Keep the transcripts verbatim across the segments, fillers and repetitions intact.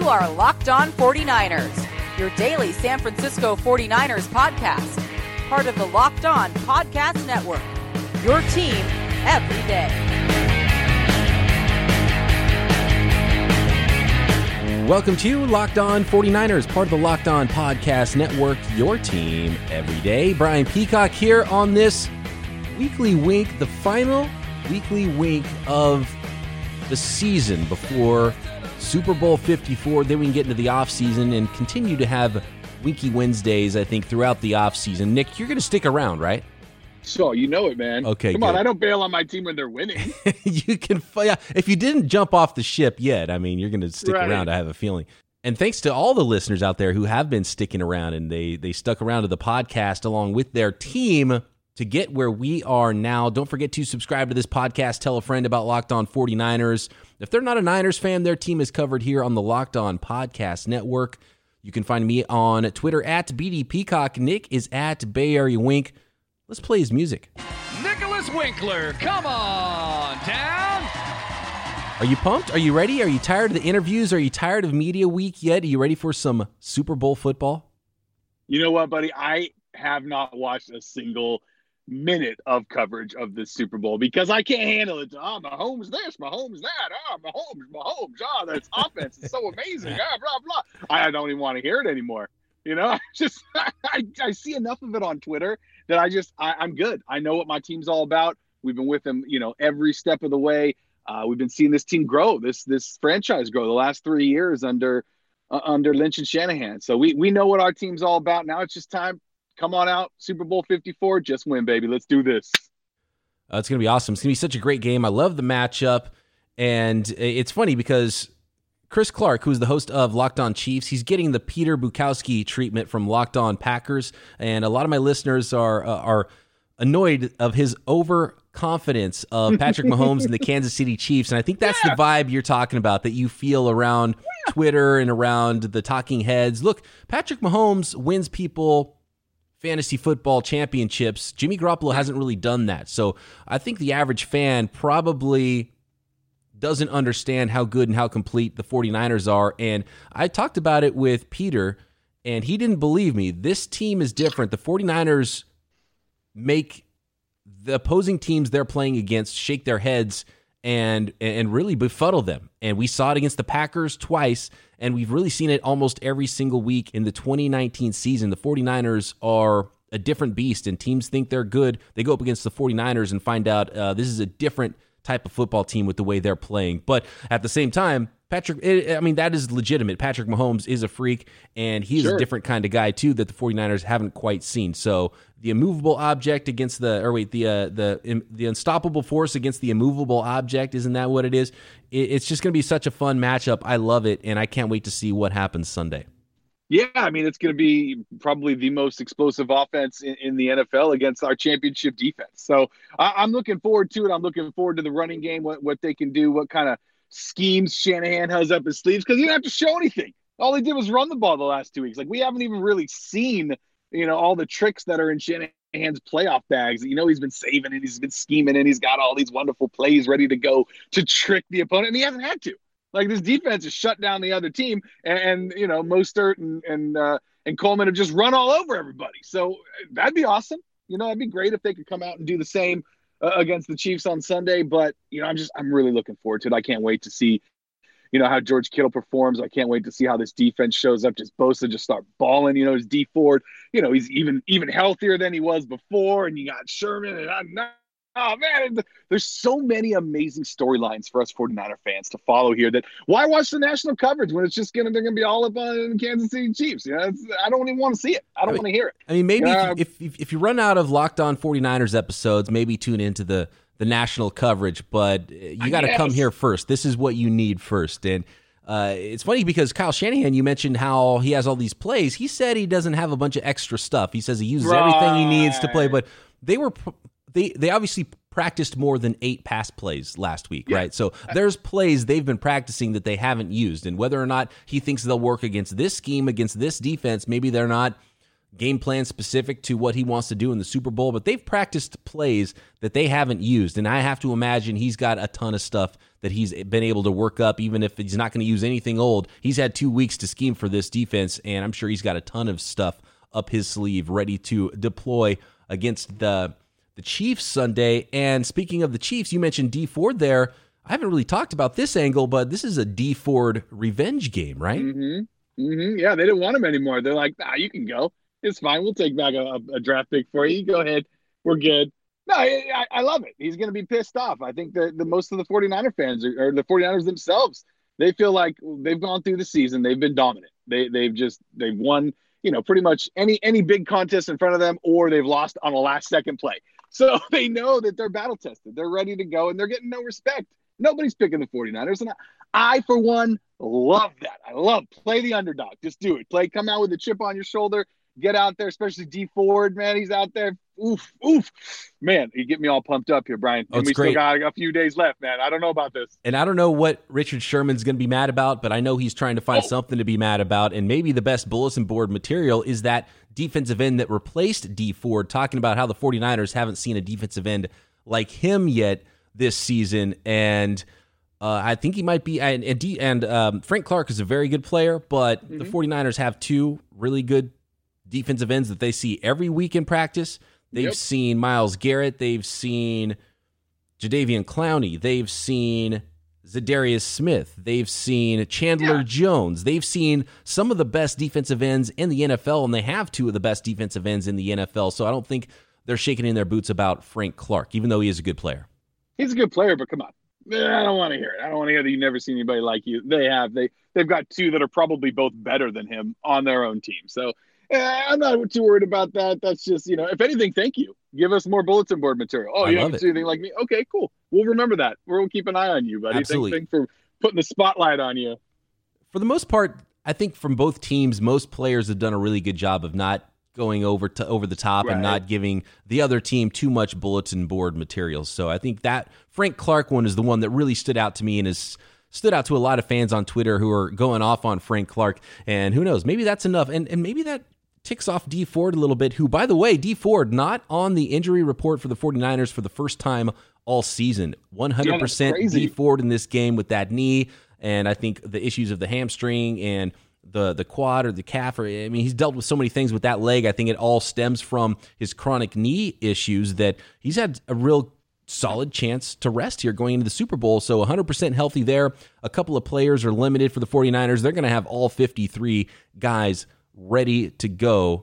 are Locked On forty-niners, your daily San Francisco forty-niners podcast, part of the Locked On Podcast Network, your team every day. Welcome to Locked On forty-niners, part of the Locked On Podcast Network, your team every day. Brian Peacock here on this weekly wink, the final weekly wink of the season before Super Bowl fifty-four. Then we can get into the offseason and continue to have Winky Wednesdays, I think, throughout the offseason. Nick, you're going to stick around, right? So you know it, man. Okay, Come good. on, I don't bail on my team when they're winning. You can, yeah, if you didn't jump off the ship yet, I mean, you're going to stick Right. around, I have a feeling. And thanks to all the listeners out there who have been sticking around, and they they stuck around to the podcast along with their team to get where we are now. Don't forget to subscribe to this podcast. Tell a friend about Locked On forty-niners. If they're not a Niners fan, their team is covered here on the Locked On Podcast Network. You can find me on Twitter at B D Peacock. Nick is at Bay Area Wink. Let's play his music. Nicholas Winkler, come on down. Are you pumped? Are you ready? Are you tired of the interviews? Are you tired of media week yet? Are you ready for some Super Bowl football? You know what, buddy? I have not watched a single minute of coverage of this Super Bowl because I can't handle it. Oh, Mahomes this, Mahomes that. Oh, Mahomes, Mahomes. Oh, this offense is so amazing. Ah, blah, blah. I don't even want to hear it anymore. You know, I just I, I see enough of it on Twitter that I just I, I'm good. I know what my team's all about. We've been with them, you know, every step of the way. Uh, we've been seeing this team grow, this this franchise grow the last three years under uh, under Lynch and Shanahan. So we we know what our team's all about. Now it's just time. Come on out, Super Bowl fifty-four, just win, baby. Let's do this. Uh, it's going to be awesome. It's going to be such a great game. I love the matchup. And it's funny because Chris Clark, who's the host of Locked On Chiefs, he's getting the Peter Bukowski treatment from Locked On Packers. And a lot of my listeners are uh, are annoyed of his overconfidence of Patrick Mahomes and the Kansas City Chiefs. And I think that's yeah. the vibe you're talking about that you feel around yeah. Twitter and around the talking heads. Look, Patrick Mahomes wins people fantasy football championships. Jimmy Garoppolo hasn't really done that. So I think the average fan probably doesn't understand how good and how complete the forty-niners are. And I talked about it with Peter, and he didn't believe me. This team is different. The forty-niners make the opposing teams they're playing against shake their heads and and really befuddle them. And we saw it against the Packers twice, and we've really seen it almost every single week in the twenty nineteen season. The forty-niners are a different beast, and teams think they're good. They go up against the forty-niners and find out uh, this is a different type of football team with the way they're playing. But at the same time, Patrick, I mean, that is legitimate. Patrick Mahomes is a freak, and he's sure. a different kind of guy, too, that the forty-niners haven't quite seen. So the immovable object against the, or wait, the uh, the the unstoppable force against the immovable object, isn't that what it is? It's just going to be such a fun matchup. I love it, and I can't wait to see what happens Sunday. Yeah, I mean, it's going to be probably the most explosive offense in, in the N F L against our championship defense. So I, I'm looking forward to it. I'm looking forward to the running game, what, what they can do, what kind of schemes Shanahan has up his sleeves, because he didn't have to show anything. All he did was run the ball the last two weeks. Like, we haven't even really seen, you know, all the tricks that are in Shanahan's playoff bags. You know, he's been saving and he's been scheming and he's got all these wonderful plays ready to go to trick the opponent, and he hasn't had to. Like, this defense has shut down the other team, and, and you know, Mostert and and uh, and Coleman have just run all over everybody. So that'd be awesome. You know, that'd be great if they could come out and do the same uh, against the Chiefs on Sunday. But you know, I'm just I'm really looking forward to it. I can't wait to see, you know, how George Kittle performs. I can't wait to see how this defense shows up. Just Bosa just start balling. You know, his D Ford. You know, he's even even healthier than he was before. And you got Sherman and I'm not. Oh, man, there's so many amazing storylines for us forty-niner fans to follow here that why watch the national coverage when it's just going to they're going to be all up on the Kansas City Chiefs? You know, it's, I don't even want to see it. I don't want to hear it. I mean, maybe uh, if, if if you run out of Locked On forty-niners episodes, maybe tune into the, the national coverage, but you got to come here first. This is what you need first. And uh, it's funny because Kyle Shanahan, you mentioned how he has all these plays. He said he doesn't have a bunch of extra stuff. He says he uses right. everything he needs to play, but they were they they obviously practiced more than eight pass plays last week, yeah. right? So there's plays they've been practicing that they haven't used, and whether or not he thinks they'll work against this scheme, against this defense, maybe they're not game plan specific to what he wants to do in the Super Bowl, but they've practiced plays that they haven't used. And I have to imagine he's got a ton of stuff that he's been able to work up, even if he's not going to use anything old. He's had two weeks to scheme for this defense, and I'm sure he's got a ton of stuff up his sleeve ready to deploy against the the Chiefs Sunday. And speaking of the Chiefs, you mentioned Dee Ford there. I haven't really talked about this angle, but this is a Dee Ford revenge game, right? Mm-hmm. Mm-hmm. Yeah, they didn't want him anymore. They're like, nah, you can go. It's fine. We'll take back a, a draft pick for you. Go ahead. We're good. No, I, I love it. He's going to be pissed off. I think that the most of the 49er fans are, or the 49ers themselves, they feel like they've gone through the season. They've been dominant. They, they've just, they've won, you know, pretty much any, any big contest in front of them, or they've lost on a last second play. So they know that they're battle tested. They're ready to go, and they're getting no respect. Nobody's picking the 49ers. And I, I, for one, love that. I love play the underdog. Just do it. Play, come out with a chip on your shoulder. Get out there, especially Dee Ford, man. He's out there. Oof, oof. Man, you get me all pumped up here, Brian. Oh, and we great. still got a few days left, man. I don't know about this. And I don't know what Richard Sherman's going to be mad about, but I know he's trying to find oh. something to be mad about. And maybe the best bulletin board material is that defensive end that replaced Dee Ford, talking about how the 49ers haven't seen a defensive end like him yet this season. And uh, I think he might be, and, and, D, and um, Frank Clark is a very good player, but mm-hmm. the 49ers have two really good defensive ends that they see every week in practice. They've yep. seen Myles Garrett. They've seen Jadeveon Clowney. They've seen Zadarius Smith. They've seen Chandler yeah. Jones. They've seen some of the best defensive ends in the N F L, and they have two of the best defensive ends in the N F L. So I don't think they're shaking in their boots about Frank Clark, even though he is a good player. He's a good player, but come on. I don't want to hear it. I don't want to hear that you've never seen anybody like you. They have. They, they've got two that are probably both better than him on their own team. So Eh, I'm not too worried about that. That's just, you know, if anything, thank you. Give us more bulletin board material. Oh, I you haven't it. seen anything like me? Okay, cool. We'll remember that. We'll keep an eye on you, buddy. Absolutely. Thanks, thanks for putting the spotlight on you. For the most part, I think from both teams, most players have done a really good job of not going over to over the top right. and not giving the other team too much bulletin board material. So I think that Frank Clark one is the one that really stood out to me and is stood out to a lot of fans on Twitter who are going off on Frank Clark. And who knows, maybe that's enough. And and maybe that ticks off Dee Ford a little bit, who, by the way, Dee Ford not on the injury report for the 49ers for the first time all season. one hundred percent yeah, Dee Ford in this game with that knee, and I think the issues of the hamstring and the the quad or the calf, or I mean, he's dealt with so many things with that leg. I think it all stems from his chronic knee issues that he's had a real solid chance to rest here going into the Super Bowl. So one hundred percent healthy there. A couple of players are limited for the 49ers. They're going to have all fifty-three guys ready to go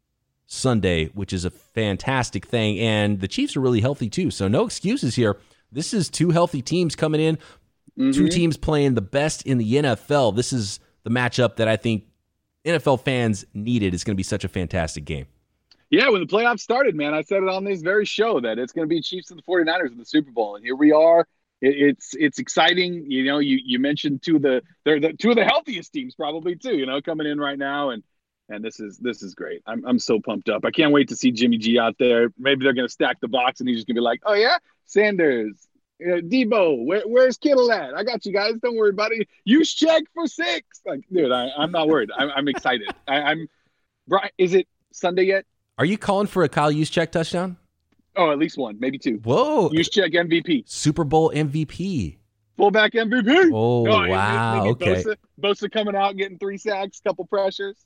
Sunday, which is a fantastic thing. And the Chiefs are really healthy too, so no excuses here. This is two healthy teams coming in, mm-hmm. two teams playing the best in the N F L. This is the matchup that I think N F L fans needed. It's going to be such a fantastic game. Yeah, when the playoffs started, man, I said it on this very show that it's going to be Chiefs and the 49ers in the Super Bowl, and here we are. It's it's exciting. You know, you you mentioned two of the they're the two of the healthiest teams probably too, you know, coming in right now, and And this is this is great. I'm I'm so pumped up. I can't wait to see Jimmy G out there. Maybe they're gonna stack the box, and he's just gonna be like, "Oh yeah, Sanders, uh, Debo, where, where's Kittle at? I got you guys. Don't worry about it. Use check for six." Like, dude, I, I'm not worried. I'm, I'm excited. I, I'm. Brian, is it Sunday yet? Are you calling for a Kyle Juszczyk touchdown? Oh, at least one, maybe two. Whoa! Juszczyk M V P, Super Bowl M V P, fullback M V P. Oh no, wow! Okay. Bosa, Bosa coming out, getting three sacks, couple pressures.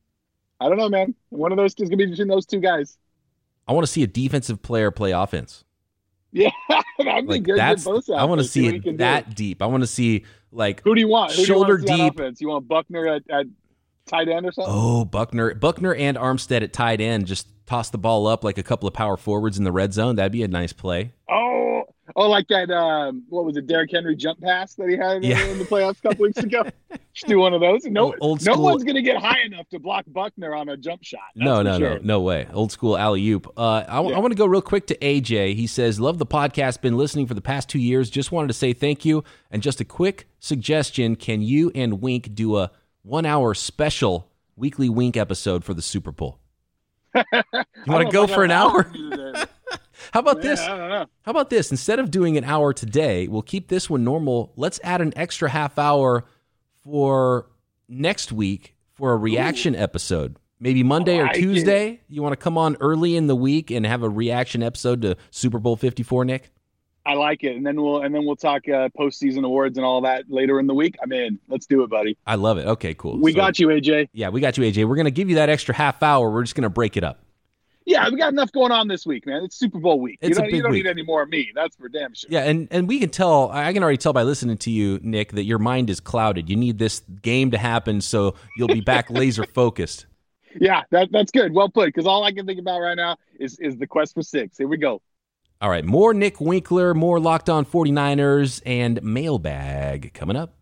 I don't know, man. One of those is going to be between those two guys. I want to see a defensive player play offense. Yeah, that'd be like good. That's, I want to see it it that do. deep. I want to see, like, who do you want? Who shoulder do you want deep. On offense? You want Buckner at, at tight end or something? Oh, Buckner. Buckner and Armstead at tight end. Just toss the ball up like a couple of power forwards in the red zone. That'd be a nice play. Oh, oh, like that, um, what was it, Derrick Henry jump pass that he had yeah. in the playoffs a couple weeks ago? Just do one of those. No, old no school. one's going to get high enough to block Buckner on a jump shot. That's no, no, sure. no, no way. Old school alley-oop. Uh, I, w- yeah. I want to go real quick to A J. He says, love the podcast, been listening for the past two years. Just wanted to say thank you. And just a quick suggestion, can you and Wink do a one-hour special weekly Wink episode for the Super Bowl? You want to go for an hour? How about yeah, this? I don't know. How about this? Instead of doing an hour today, we'll keep this one normal. Let's add an extra half hour for next week for a reaction Ooh. episode. Maybe Monday or like Tuesday? it. You want to come on early in the week and have a reaction episode to Super Bowl fifty-four, Nick? I like it, and then we'll and then we'll talk uh, postseason awards and all that later in the week. I'm in. Let's do it, buddy. I love it. Okay, cool. We So, got you, A J. Yeah, we got you, A J. We're going to give you that extra half hour. We're just going to break it up. Yeah, we got enough going on this week, man. It's Super Bowl week. It's you don't, a big you don't week. need any more of me. That's for damn sure. Yeah, and, and we can tell, I can already tell by listening to you, Nick, that your mind is clouded. You need this game to happen so you'll be back laser focused. Yeah, that, that's good. Well put, because all I can think about right now is, is the quest for six. Here we go. All right, more Nick Winkler, more Locked On forty-niners, and mailbag coming up.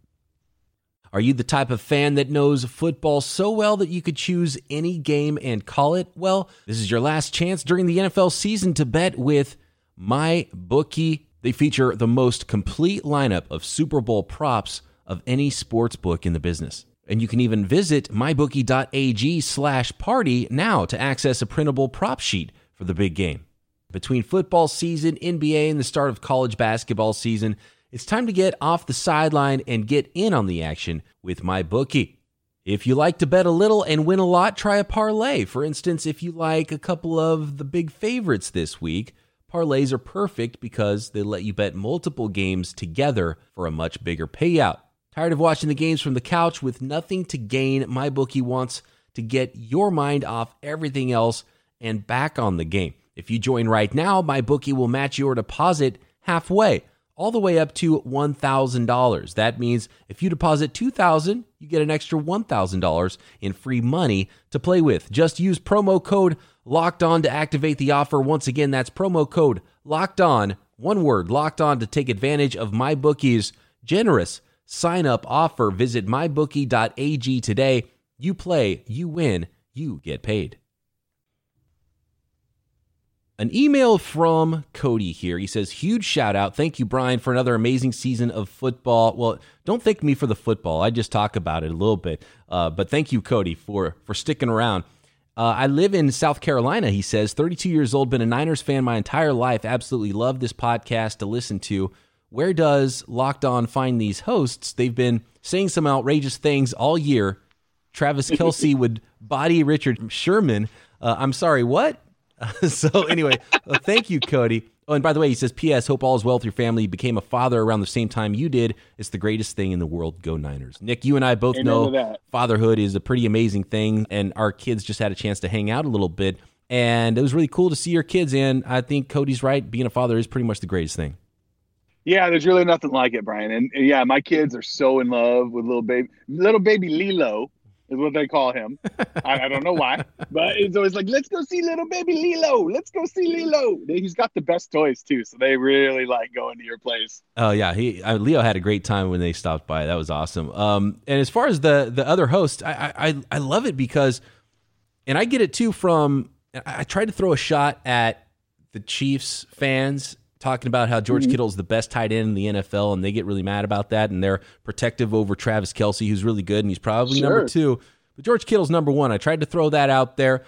Are you the type of fan that knows football so well that you could choose any game and call it? Well, this is your last chance during the N F L season to bet with MyBookie. They feature the most complete lineup of Super Bowl props of any sports book in the business. And you can even visit mybookie.ag slash party now to access a printable prop sheet for the big game. Between football season, N B A, and the start of college basketball season, it's time to get off the sideline and get in on the action with MyBookie. If you like to bet a little and win a lot, try a parlay. For instance, if you like a couple of the big favorites this week, parlays are perfect because they let you bet multiple games together for a much bigger payout. Tired of watching the games from the couch with nothing to gain? MyBookie wants to get your mind off everything else and back on the game. If you join right now, MyBookie will match your deposit halfway, all the way up to one thousand dollars. That means if you deposit two thousand dollars, you get an extra one thousand dollars in free money to play with. Just use promo code LOCKEDON to activate the offer. Once again, that's promo code LOCKEDON, one word, LOCKED ON, to take advantage of MyBookie's generous sign-up offer. Visit my bookie dot a g today. You play, you win, you get paid. An email from Cody here. He says, huge shout out. Thank you, Brian, for another amazing season of football. Well, don't thank me for the football. I just talk about it a little bit. Uh, but thank you, Cody, for, for sticking around. Uh, I live in South Carolina, he says, thirty-two years old, been a Niners fan my entire life. Absolutely love this podcast to listen to. Where does Locked On find these hosts? They've been saying some outrageous things all year. Travis Kelce would body Richard Sherman. Uh, I'm sorry, what? So anyway, uh, thank you, Cody. Oh, and by the way, he says, P S. Hope all is well with your family. You became a father around the same time you did. It's the greatest thing in the world. Go Niners. Nick, you and I both Amen know to that. Fatherhood is a pretty amazing thing, and our kids just had a chance to hang out a little bit, and it was really cool to see your kids, and I think Cody's right. Being a father is pretty much the greatest thing. Yeah, there's really nothing like it, Brian. And, and yeah, my kids are so in love with little baby, little baby Lilo is what they call him. I, I don't know why, but it's always like, let's go see little baby Lilo. Let's go see Lilo. He's got the best toys too, so they really like going to your place. Oh yeah, he uh, Leo had a great time when they stopped by. That was awesome. Um, and as far as the the other hosts, I I I love it because, and I get it too from. I tried to throw a shot at the Chiefs fans, talking about how George mm-hmm. Kittle's the best tight end in the N F L, and they get really mad about that, and they're protective over Travis Kelce, who's really good, and he's probably sure. number two. But George Kittle's number one. I tried to throw that out there.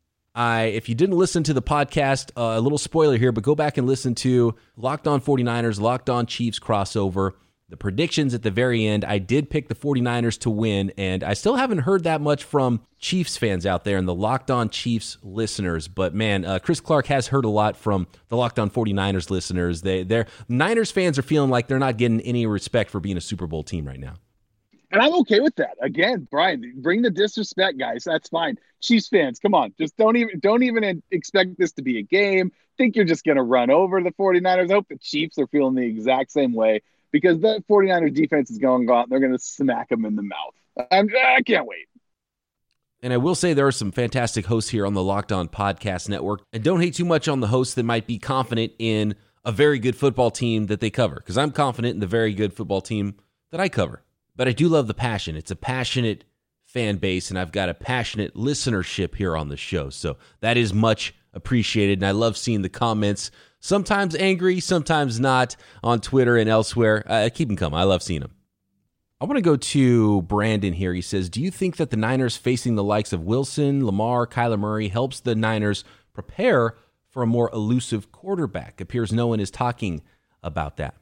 I, if you didn't listen to the podcast, uh, a little spoiler here, but go back and listen to Locked On forty-niners, Locked On Chiefs crossover. The predictions at the very end, I did pick the forty-niners to win, and I still haven't heard that much from Chiefs fans out there and the Locked On Chiefs listeners. But man, uh, Chris Clark has heard a lot from the Locked On forty-niners listeners. They, they're Niners fans are feeling like they're not getting any respect for being a Super Bowl team right now. And I'm okay with that. Again, Brian, bring the disrespect, guys. That's fine. Chiefs fans, come on. Just don't even don't even expect this to be a game. Think you're just going to run over the forty-niners. I hope the Chiefs are feeling the exact same way, because the forty-niners defense is going to go out and they're going to smack them in the mouth. I'm, I can't wait. And I will say there are some fantastic hosts here on the Locked On Podcast Network. And don't hate too much on the hosts that might be confident in a very good football team that they cover, because I'm confident in the very good football team that I cover. But I do love the passion. It's a passionate fan base, and I've got a passionate listenership here on the show. So that is much appreciated, and I love seeing the comments, sometimes angry, sometimes not, on Twitter and elsewhere. Uh, keep them coming. I love seeing them. I want to go to Brandon here. He says, do you think that the Niners facing the likes of Wilson, Lamar, Kyler Murray helps the Niners prepare for a more elusive quarterback? Appears no one is talking about that.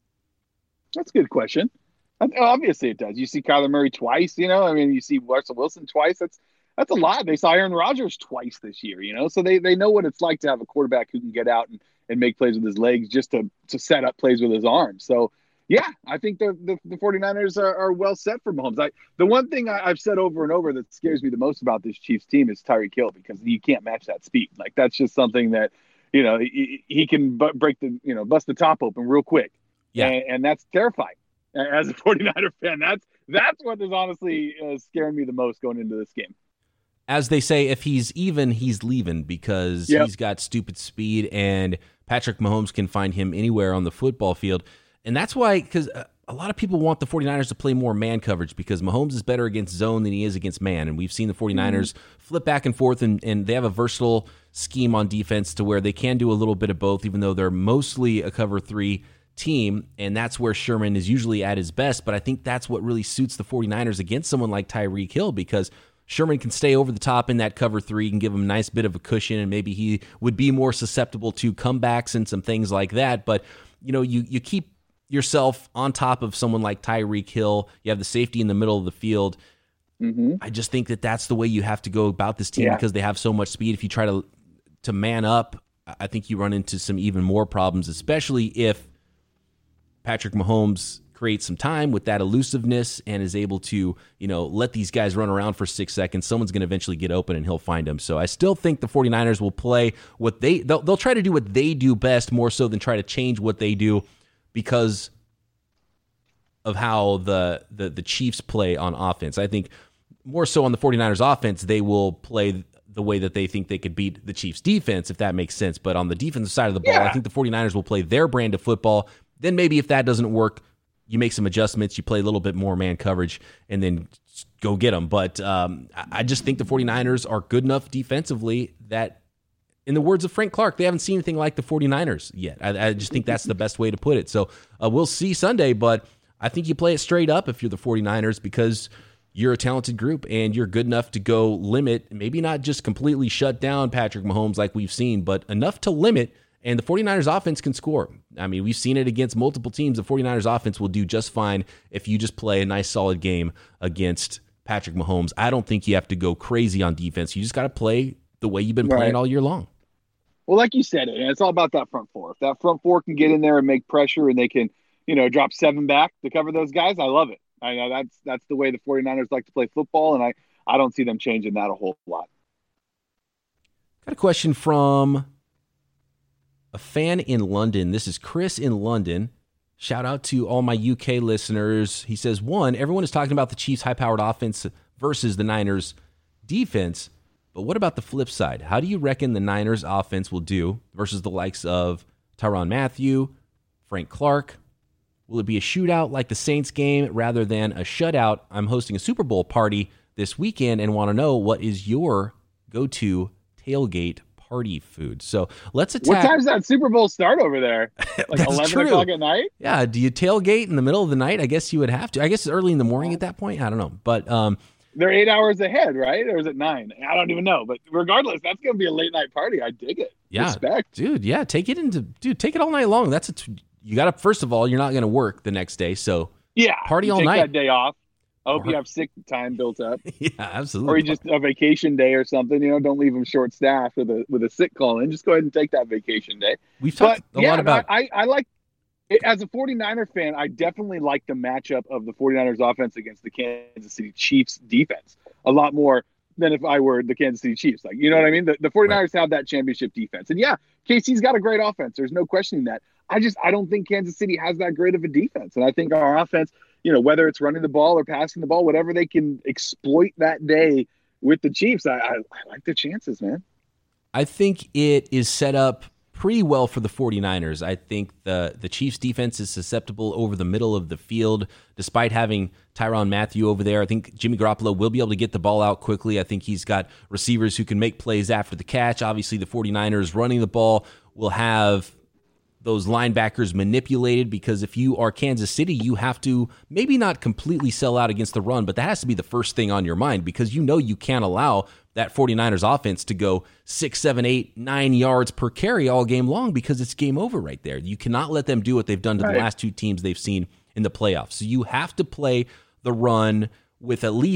That's a good question. Obviously it does. You see Kyler Murray twice, you know. I mean, you see Russell Wilson twice. That's that's a lot. They saw Aaron Rodgers twice this year, you know, so they, they know what it's like to have a quarterback who can get out and, and make plays with his legs just to, to set up plays with his arms. So, yeah, I think the, the, the 49ers are, are well set for Mahomes. I, the one thing I, I've said over and over that scares me the most about this Chiefs team is Tyreek Hill, because you can't match that speed. Like, that's just something that, you know, he, he can b- break the, you know, bust the top open real quick. Yeah. And, and that's terrifying. As a 49er fan, that's that's what is honestly uh, scaring me the most going into this game. As they say, if he's even, he's leaving, because yep. he's got stupid speed, and Patrick Mahomes can find him anywhere on the football field. And that's why, because a lot of people want the 49ers to play more man coverage, because Mahomes is better against zone than he is against man. And we've seen the 49ers mm-hmm. flip back and forth, and, and they have a versatile scheme on defense to where they can do a little bit of both, even though they're mostly a cover three team, and that's where Sherman is usually at his best. But I think that's what really suits the 49ers against someone like Tyreek Hill, because Sherman can stay over the top in that cover three, can give him a nice bit of a cushion, and maybe he would be more susceptible to comebacks and some things like that. But, you know, you, you keep yourself on top of someone like Tyreek Hill. You have the safety in the middle of the field. Mm-hmm. I just think that that's the way you have to go about this team, yeah. because they have so much speed. If you try to to man up, I think you run into some even more problems, especially if Patrick Mahomes creates some time with that elusiveness and is able to, you know, let these guys run around for six seconds. Someone's going to eventually get open and he'll find them. So I still think the 49ers will play what they, they'll, they'll try to do what they do best, more so than try to change what they do, because of how the, the, the Chiefs play on offense. I think more so on the 49ers offense, they will play the way that they think they could beat the Chiefs defense, if that makes sense. But on the defensive side of the ball, yeah. I think the 49ers will play their brand of football. Then maybe if that doesn't work, you make some adjustments, you play a little bit more man coverage, and then go get them. But um, I just think the 49ers are good enough defensively that, in the words of Frank Clark, they haven't seen anything like the 49ers yet. I, I just think that's the best way to put it. So uh, we'll see Sunday, but I think you play it straight up if you're the 49ers, because you're a talented group and you're good enough to go limit, maybe not just completely shut down Patrick Mahomes like we've seen, but enough to limit. And the 49ers offense can score. I mean, we've seen it against multiple teams. The 49ers offense will do just fine if you just play a nice, solid game against Patrick Mahomes. I don't think you have to go crazy on defense. You just got to play the way you've been right. playing all year long. Well, like you said, it's all about that front four. If that front four can get in there and make pressure, and they can, you know, drop seven back to cover those guys, I love it. I know that's that's the way the 49ers like to play football, and I, I don't see them changing that a whole lot. Got a question from a fan in London. This is Chris in London. Shout out to all my U K listeners. He says, one, everyone is talking about the Chiefs' high-powered offense versus the Niners' defense, but what about the flip side? How do you reckon the Niners' offense will do versus the likes of Tyrann Mathieu, Frank Clark? Will it be a shootout like the Saints game rather than a shutout? I'm hosting a Super Bowl party this weekend and want to know, what is your go-to tailgate party food? So let's attack. What time's that Super Bowl start over there? Like eleven true. o'clock at night? Yeah. Do you tailgate in the middle of the night? I guess you would have to. I guess it's early in the morning at that point. I don't know. But um, they're eight hours ahead, right? Or is it nine? I don't even know. But regardless, that's going to be a late night party. I dig it. Yeah. Respect. Dude, yeah. Take it into, dude, take it all night long. That's a, t- you got to, first of all, you're not going to work the next day. So yeah, party all take night. That day off. I hope or, you have sick time built up. Yeah, absolutely. Or you just a vacation day or something. You know, don't leave them short staffed with a with a sick call in. Just go ahead and take that vacation day. We've talked but, a yeah, lot about. I, I like, as a 49er fan, I definitely like the matchup of the 49ers offense against the Kansas City Chiefs defense a lot more than if I were the Kansas City Chiefs. Like, you know what I mean? The, the 49ers right. have that championship defense, and yeah, K C's got a great offense. There's no questioning that. I just I don't think Kansas City has that great of a defense, and I think our offense, you know, whether it's running the ball or passing the ball, whatever they can exploit that day with the Chiefs, I, I, I like the chances, man. I think it is set up pretty well for the 49ers. I think the, the Chiefs defense is susceptible over the middle of the field, despite having Tyrann Mathieu over there. I think Jimmy Garoppolo will be able to get the ball out quickly. I think he's got receivers who can make plays after the catch. Obviously, the 49ers running the ball will have those linebackers manipulated, because if you are Kansas City, you have to maybe not completely sell out against the run, but that has to be the first thing on your mind, because you know you can't allow that 49ers offense to go six, seven, eight, nine yards per carry all game long, because it's game over right there. You cannot let them do what they've done to right. the last two teams they've seen in the playoffs. So you have to play the run with at least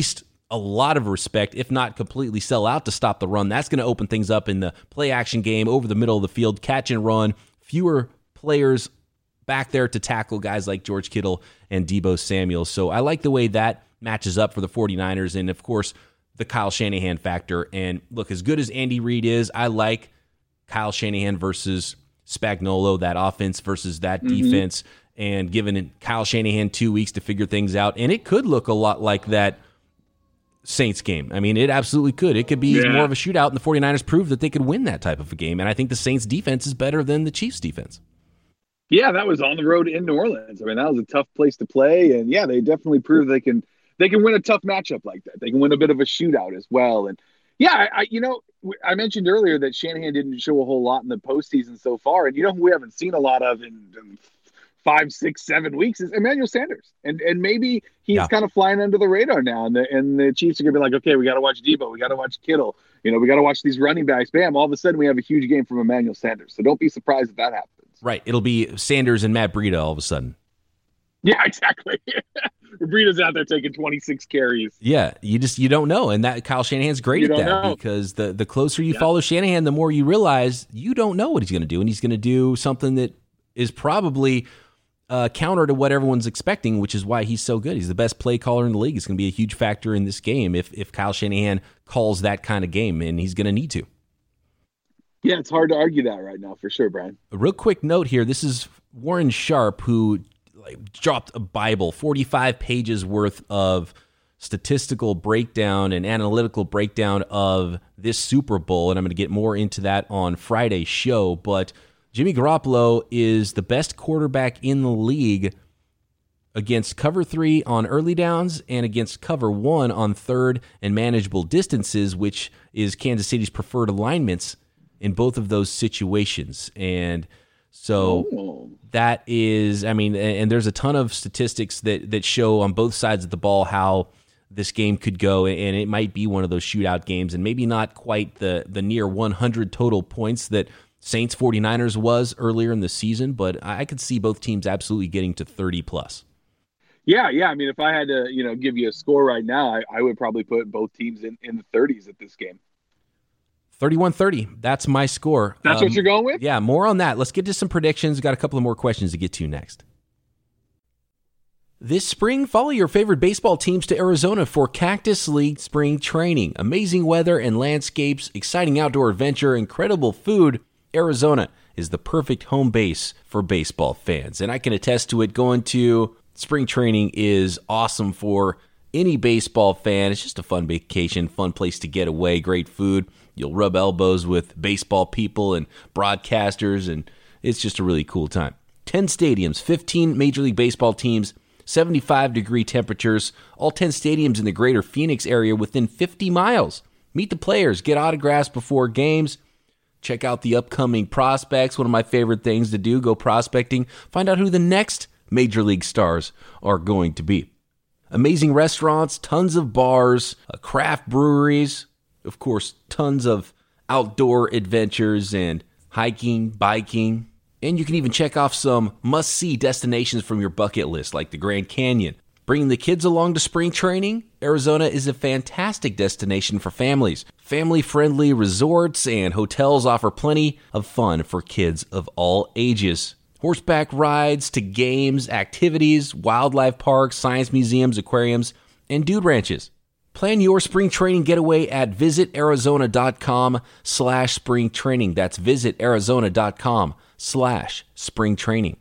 a lot of respect, if not completely sell out to stop the run. That's going to open things up in the play action game over the middle of the field, catch and run, fewer players back there to tackle guys like George Kittle and Deebo Samuel. So I like the way that matches up for the 49ers. And, of course, the Kyle Shanahan factor. And, look, as good as Andy Reid is, I like Kyle Shanahan versus Spagnuolo, that offense versus that mm-hmm. defense, and giving Kyle Shanahan two weeks to figure things out. And it could look a lot like that Saints game. I mean, it absolutely could. It could be yeah. more of a shootout, and the 49ers proved that they could win that type of a game. And I think the Saints defense is better than the Chiefs defense. Yeah, that was on the road in New Orleans. I mean, that was a tough place to play. And, yeah, they definitely proved they can they can win a tough matchup like that. They can win a bit of a shootout as well. And, yeah, I, I you know, I mentioned earlier that Shanahan didn't show a whole lot in the postseason so far. And, you know who we haven't seen a lot of in, in five, six, seven weeks is Emmanuel Sanders. And and maybe he's yeah. kind of flying under the radar now. And the, and the Chiefs are going to be like, okay, we got to watch Deebo. We got to watch Kittle. You know, we got to watch these running backs. Bam, all of a sudden we have a huge game from Emmanuel Sanders. So don't be surprised if that happens. Right. It'll be Sanders and Matt Breida all of a sudden. Yeah, exactly. Breida's out there taking twenty-six carries. Yeah, you just you don't know. And that Kyle Shanahan's great you at that know. because the, the closer you yeah. follow Shanahan, the more you realize you don't know what he's going to do. And he's going to do something that is probably uh, counter to what everyone's expecting, which is why he's so good. He's the best play caller in the league. It's going to be a huge factor in this game if, if Kyle Shanahan calls that kind of game, and he's going to need to. Yeah, it's hard to argue that right now, for sure, Brian. A real quick note here. This is Warren Sharp, who like, dropped a Bible, forty-five pages worth of statistical breakdown and analytical breakdown of this Super Bowl, and I'm going to get more into that on Friday's show. But Jimmy Garoppolo is the best quarterback in the league against cover three on early downs and against cover one on third and manageable distances, which is Kansas City's preferred alignments in both of those situations. And so oh. that is, I mean, and there's a ton of statistics that, that show on both sides of the ball how this game could go, and it might be one of those shootout games, and maybe not quite the, the near one hundred total points that Saints 49ers was earlier in the season, but I could see both teams absolutely getting to thirty plus. Yeah, yeah. I mean, if I had to, you know, give you a score right now, I, I would probably put both teams in, in the thirties at this game. thirty-one thirty. That's my score. That's um, what you're going with? Yeah, more on that. Let's get to some predictions. We've got a couple of more questions to get to next. This spring, follow your favorite baseball teams to Arizona for Cactus League Spring Training. Amazing weather and landscapes, exciting outdoor adventure, incredible food. Arizona is the perfect home base for baseball fans. And I can attest to it. Going to spring training is awesome for any baseball fan. It's just a fun vacation, fun place to get away, great food. You'll rub elbows with baseball people and broadcasters, and it's just a really cool time. ten stadiums, fifteen Major League Baseball teams, seventy-five degree temperatures, all ten stadiums in the greater Phoenix area within fifty miles. Meet the players, get autographs before games, check out the upcoming prospects. One of my favorite things to do, go prospecting, find out who the next Major League stars are going to be. Amazing restaurants, tons of bars, craft breweries, of course, tons of outdoor adventures and hiking, biking, and you can even check off some must-see destinations from your bucket list, like the Grand Canyon. Bringing the kids along to spring training, Arizona is a fantastic destination for families. Family-friendly resorts and hotels offer plenty of fun for kids of all ages. Horseback rides to games, activities, wildlife parks, science museums, aquariums, and dude ranches. Plan your spring training getaway at visitarizona.com slash spring training. That's visitarizona.com slash spring training.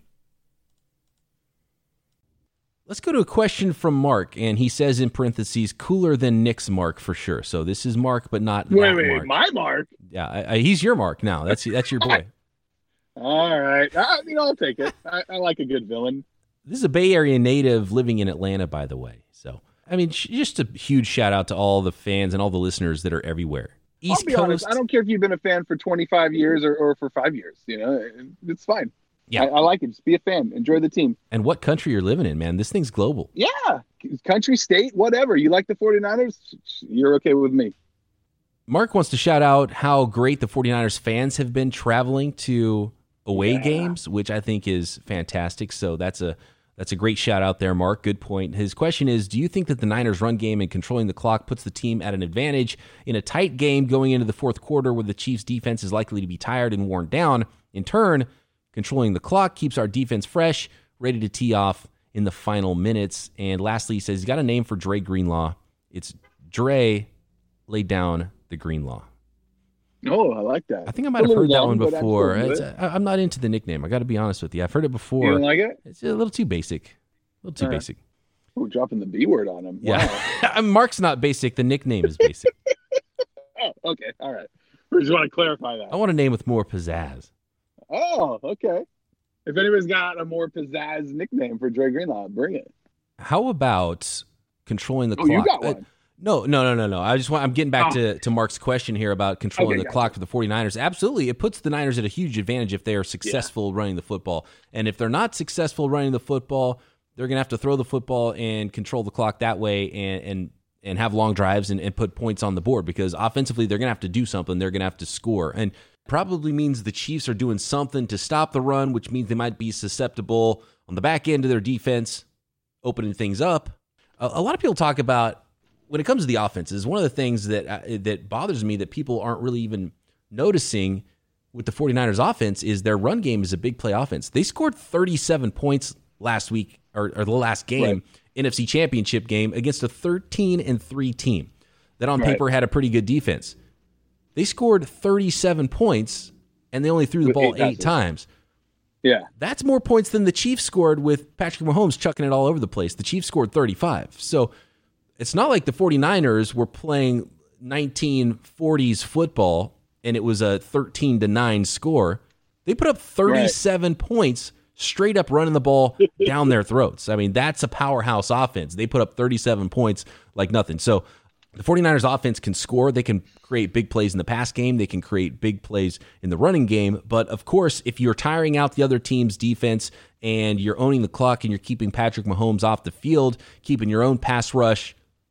Let's go to a question from Mark, and he says in parentheses, cooler than Nick's Mark for sure. So this is Mark, but not Wait, that wait, Mark. my Mark? Yeah, I, I, he's your Mark now. That's that's your boy. All right. I, you know, I'll take it. I, I like a good villain. This is a Bay Area native living in Atlanta, by the way. So, I mean, just a huge shout out to all the fans and all the listeners that are everywhere. East I'll be Coast. honest, I don't care if you've been a fan for twenty-five years or, or for five years. You know, it's fine. Yeah, I, I like it. Just be a fan. Enjoy the team. And what country you're living in, man. This thing's global. Yeah. Country, state, whatever. You like the 49ers? You're okay with me. Mark wants to shout out how great the 49ers fans have been traveling to away yeah. games, which I think is fantastic. So that's a That's a great shout out there, Mark. Good point. His question is, do you think that the Niners' run game and controlling the clock puts the team at an advantage in a tight game going into the fourth quarter where the Chiefs' defense is likely to be tired and worn down? In turn, controlling the clock keeps our defense fresh, ready to tee off in the final minutes. And lastly, he says he's got a name for Dre Greenlaw. It's Dre laid down the Greenlaw. Oh, I like that. I think I might have heard that one before. It's, I, I'm not into the nickname. I got to be honest with you. I've heard it before. You don't like it? It's a little too basic. A little too right. basic. Oh, dropping the B word on him. Yeah. Wow. Mark's not basic. The nickname is basic. Oh, okay. All right. We just want to clarify that. I want a name with more pizzazz. Oh, okay. If anybody's got a more pizzazz nickname for Dre Greenlaw, bring it. How about controlling the oh, clock? you got one. Uh, no, no, no, no, no. I just want. I'm getting back oh. to, to Mark's question here about controlling okay, the clock for the 49ers. Absolutely, it puts the Niners at a huge advantage if they are successful yeah. running the football. And if they're not successful running the football, they're going to have to throw the football and control the clock that way, and and, and have long drives and, and put points on the board. Because offensively, they're going to have to do something. They're going to have to score, and probably means the Chiefs are doing something to stop the run, which means they might be susceptible on the back end of their defense, opening things up. A, a lot of people talk about, when it comes to the offenses, one of the things that uh, that bothers me that people aren't really even noticing with the 49ers offense is their run game is a big play offense. They scored thirty-seven points last week, or, or the last game, right. N F C Championship game, against a thirteen and three team that on right. paper had a pretty good defense. They scored thirty-seven points, and they only threw the with ball eight, eight times. Yeah. That's more points than the Chiefs scored with Patrick Mahomes chucking it all over the place. The Chiefs scored thirty-five. So it's not like the 49ers were playing nineteen forties football and it was a thirteen to nine score. They put up thirty-seven right. points straight up running the ball down their throats. I mean, that's a powerhouse offense. They put up thirty-seven points like nothing. So the 49ers offense can score. They can create big plays in the pass game. They can create big plays in the running game. But, of course, if you're tiring out the other team's defense and you're owning the clock and you're keeping Patrick Mahomes off the field, keeping your own pass rush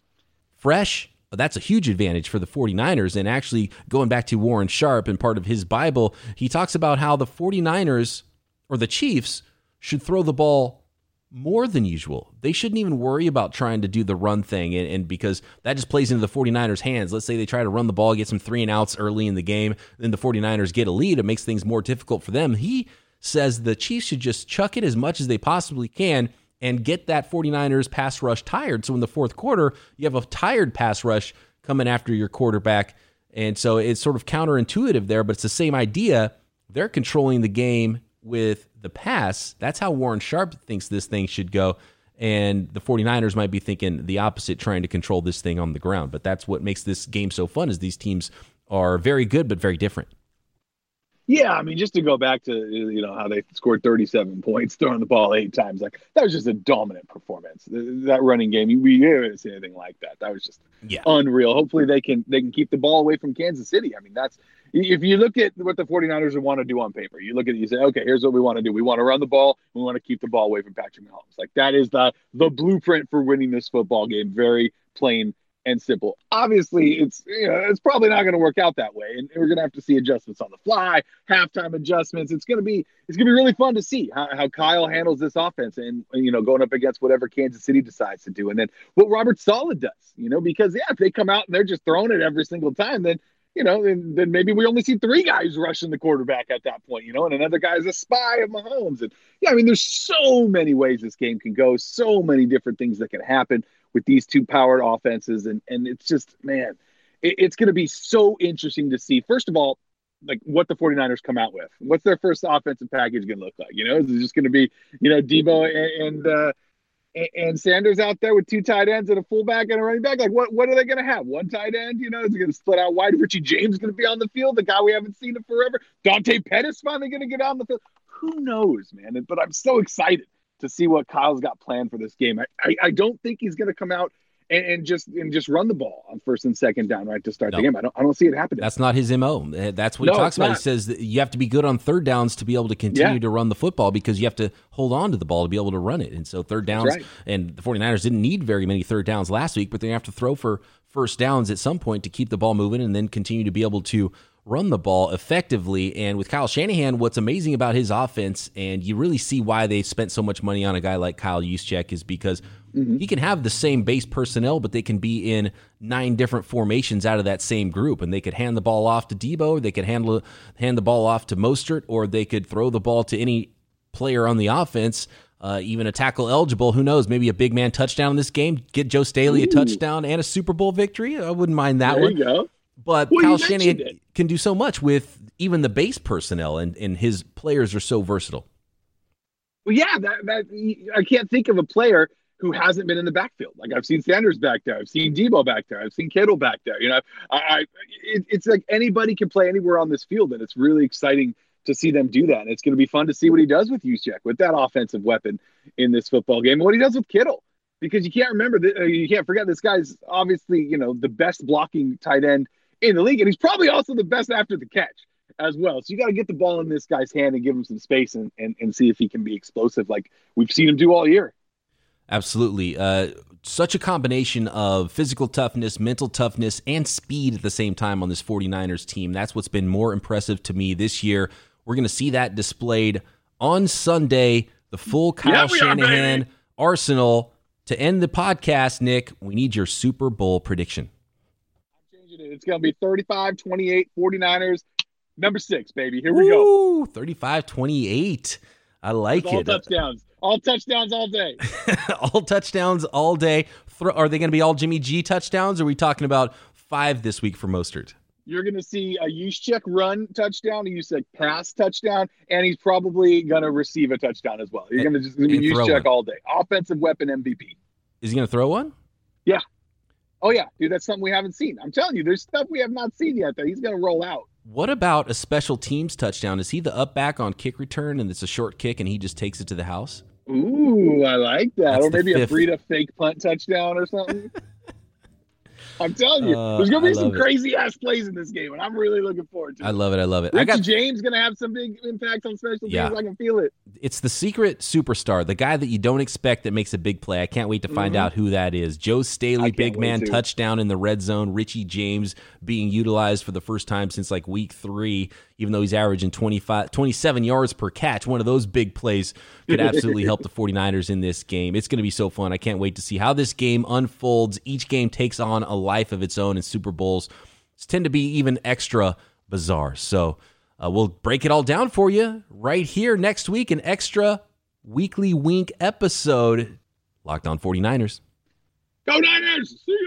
fresh, that's a huge advantage for the 49ers. And actually, going back to Warren Sharp and part of his Bible, he talks about how the 49ers or the Chiefs should throw the ball more than usual. They shouldn't even worry about trying to do the run thing, and, and because that just plays into the 49ers' hands. Let's say they try to run the ball, get some three and outs early in the game, then the 49ers get a lead. It makes things more difficult for them. He says the Chiefs should just chuck it as much as they possibly can and get that 49ers pass rush tired. So in the fourth quarter, you have a tired pass rush coming after your quarterback. And so it's sort of counterintuitive there, but it's the same idea. They're controlling the game with the pass. That's how Warren Sharp thinks this thing should go. And the 49ers might be thinking the opposite, trying to control this thing on the ground. But that's what makes this game so fun, is these teams are very good but very different. Yeah, I mean, just to go back to, you know, how they scored thirty-seven points, throwing the ball eight times, like that was just a dominant performance. That running game, we didn't see anything like that. That was just yeah. unreal. Hopefully they can they can keep the ball away from Kansas City. I mean, that's, if you look at what the 49ers want to do on paper, you look at it, you say, okay, here's what we want to do. We want to run the ball. We want to keep the ball away from Patrick Mahomes. Like, that is the the blueprint for winning this football game. Very plain and simple. Obviously, it's you know it's probably not going to work out that way, and we're going to have to see adjustments on the fly, halftime adjustments. It's going to be it's going to be really fun to see how, how Kyle handles this offense, and you know going up against whatever Kansas City decides to do, and then what Robert Saleh does. You know, because yeah, if they come out and they're just throwing it every single time, then you know then, then maybe we only see three guys rushing the quarterback at that point. You know, and another guy's a spy of Mahomes, and yeah, I mean, there's so many ways this game can go, so many different things that can happen with these two powered offenses. And, and it's just, man, it, it's going to be so interesting to see, first of all, like what the 49ers come out with. What's their first offensive package going to look like? You know, is it just going to be, you know, Debo and, and, uh, and Sanders out there with two tight ends and a fullback and a running back? Like, what, what are they going to have? One tight end? You know, is it going to split out wide? Richie James going to be on the field, the guy we haven't seen in forever? Dante Pettis finally going to get on the field? Who knows, man? But I'm so excited to see what Kyle's got planned for this game. I, I, I don't think he's going to come out and, and just and just run the ball on first and second down right to start no. the game. I don't I don't see it happening. That's not his M O. That's what he no, talks about. Not. He says that you have to be good on third downs to be able to continue yeah. to run the football, because you have to hold on to the ball to be able to run it. And so third downs, right. and the 49ers didn't need very many third downs last week, but they have to throw for first downs at some point to keep the ball moving and then continue to be able to run the ball effectively. And with Kyle Shanahan, what's amazing about his offense, and you really see why they spent so much money on a guy like Kyle Juszczyk, is because mm-hmm. he can have the same base personnel, but they can be in nine different formations out of that same group, and they could hand the ball off to Debo, or they could handle hand the ball off to Mostert, or they could throw the ball to any player on the offense, uh, even a tackle eligible. Who knows? Maybe a big man touchdown in this game, get Joe Staley Ooh. a touchdown and a Super Bowl victory. I wouldn't mind that there one. You go. But well, Kyle Shanahan can do so much with even the base personnel, and, and his players are so versatile. Well, yeah, that, that I can't think of a player who hasn't been in the backfield. Like, I've seen Sanders back there, I've seen Debo back there, I've seen Kittle back there. You know, I, I it, it's like anybody can play anywhere on this field, and it's really exciting to see them do that. And it's going to be fun to see what he does with Juszczyk, with that offensive weapon in this football game, and what he does with Kittle. Because you can't remember, that, you can't forget this guy's obviously, you know, the best blocking tight end in the league, and he's probably also the best after the catch as well. So you got to get the ball in this guy's hand and give him some space, and, and, and see if he can be explosive like we've seen him do all year. Absolutely. Uh, such a combination of physical toughness, mental toughness, and speed at the same time on this 49ers team. That's what's been more impressive to me this year. We're going to see that displayed on Sunday, the full Kyle yeah, Shanahan are, arsenal. To end the podcast, Nick, we need your Super Bowl prediction. I'm changing it. It's going to be thirty-five twenty-eight 49ers, number six, baby. Here we Ooh, go. thirty-five twenty-eight. I like all it. All touchdowns. All touchdowns all day. all touchdowns all day. Are they going to be all Jimmy G touchdowns, or are we talking about five this week for Mostert? You're going to see a Juszczyk run touchdown, a Juszczyk pass touchdown, and he's probably going to receive a touchdown as well. You're going to just be Juszczyk all day. Offensive weapon M V P. Is he going to throw one? Yeah. Oh, yeah. Dude, that's something we haven't seen. I'm telling you, there's stuff we have not seen yet that he's going to roll out. What about a special teams touchdown? Is he the up back on kick return, and it's a short kick, and he just takes it to the house? Ooh, I like that. That's or maybe a fifth. Breida fake punt touchdown or something. I'm telling you, uh, there's going to be some it. crazy-ass plays in this game, and I'm really looking forward to it. I love it. I love it. Richie I got James going to have some big impact on special teams. Yeah. I can feel it. It's the secret superstar, the guy that you don't expect that makes a big play. I can't wait to find mm-hmm. out who that is. Joe Staley, big man, to. touchdown in the red zone. Richie James being utilized for the first time since like week three, even though he's averaging twenty-five, twenty-seven yards per catch. One of those big plays could absolutely help the 49ers in this game. It's going to be so fun. I can't wait to see how this game unfolds. Each game takes on a life of its own, and Super Bowls tend to be even extra bizarre. So uh, we'll break it all down for you right here next week, an extra weekly wink episode. Locked On 49ers. Go Niners! See ya!